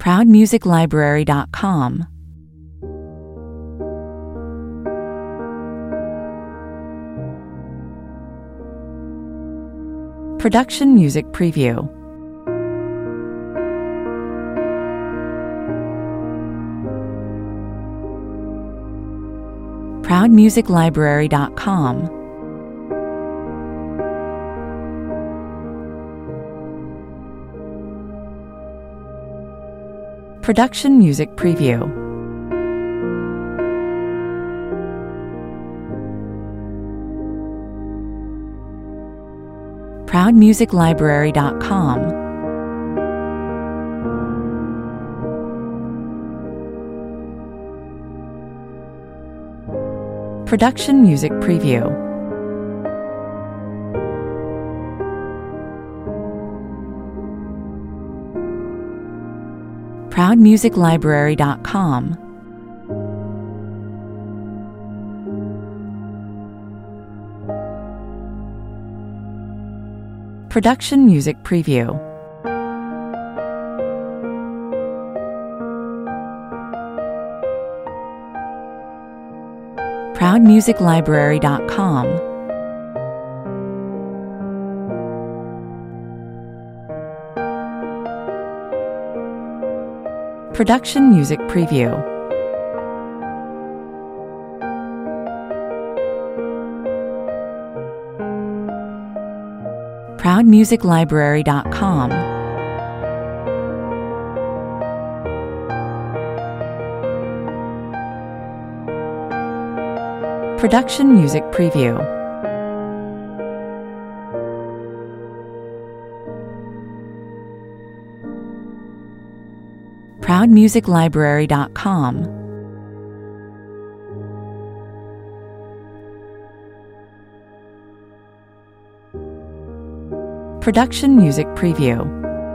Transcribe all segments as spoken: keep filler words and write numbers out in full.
proud music library dot com. Production Music Preview. proud music library dot com. Production Music Preview. proud music library dot com. Production Music Preview. proud music library dot com. Production Music Preview. proud music library dot com. Production Music Preview. proud music library dot com. Production Music Preview. proud music library dot com. Production Music Preview.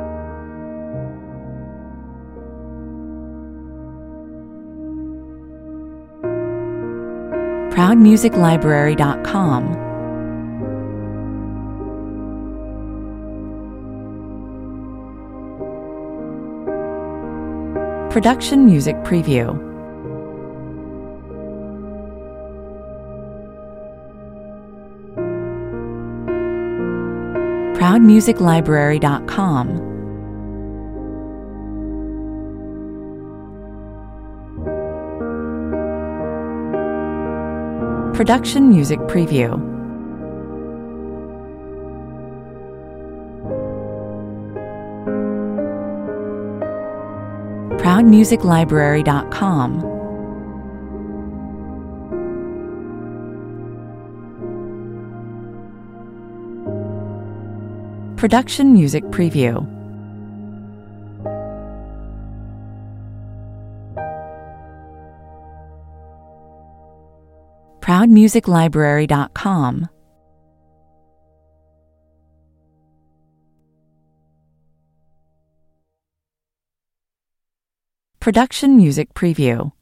proud music library dot com. Production Music Preview. proud music library dot com. Production Music Preview. proud music library dot com. Production Music Preview. proud music library dot com. Production Music Preview.